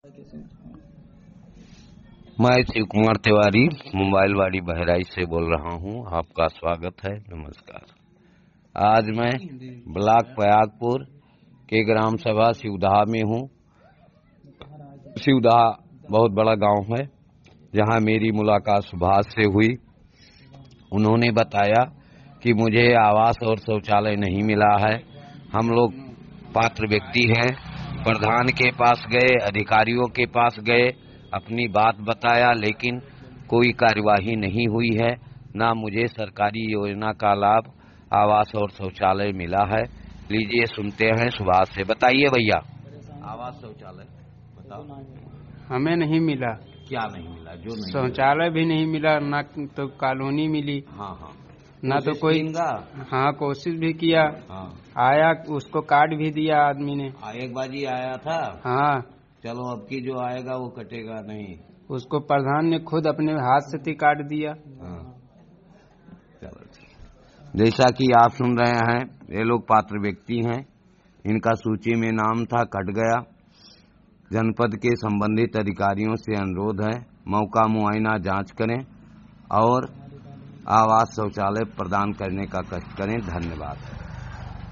मैं शिव कुमार तिवारी मोबाइलवाड़ी बहराइच से बोल रहा हूं। आपका स्वागत है। नमस्कार। आज मैं ब्लॉक प्रयागपुर के ग्राम सभा शिवदहा में हूं। शिवदहा बहुत बड़ा गांव है, जहां मेरी मुलाकात सुभाष से हुई। उन्होंने बताया कि मुझे आवास और शौचालय नहीं मिला है। हम लोग पात्र व्यक्ति हैं, प्रधान के पास गए, अधिकारियों के पास गए, अपनी बात बताया, लेकिन कोई कार्यवाही नहीं हुई है। ना मुझे सरकारी योजना का लाभ आवास और शौचालय मिला है। लीजिए सुनते हैं सुभाष से। बताइए भैया, आवास शौचालय बताओ। हमें नहीं मिला। क्या नहीं मिला? जो नहीं शौचालय भी नहीं मिला, ना तो कॉलोनी मिली। हाँ हाँ। ना तो कोई। हाँ, कोशिश भी किया। हाँ। आया, उसको कार्ड भी दिया आदमी ने। एक बाजी आया था। हाँ। चलो अब की जो आएगा वो कटेगा नहीं। उसको प्रधान ने खुद अपने हाथ से काट दिया। हाँ। चलो ठीक। जैसा कि आप सुन रहे हैं, ये लोग पात्र व्यक्ति हैं। इनका सूची में नाम था, कट गया। जनपद के संबंधित अधिकारियों से अनुरोध है, मौका मुआयना जांच करें और आवास शौचालय प्रदान करने का कष्ट करें। धन्यवाद।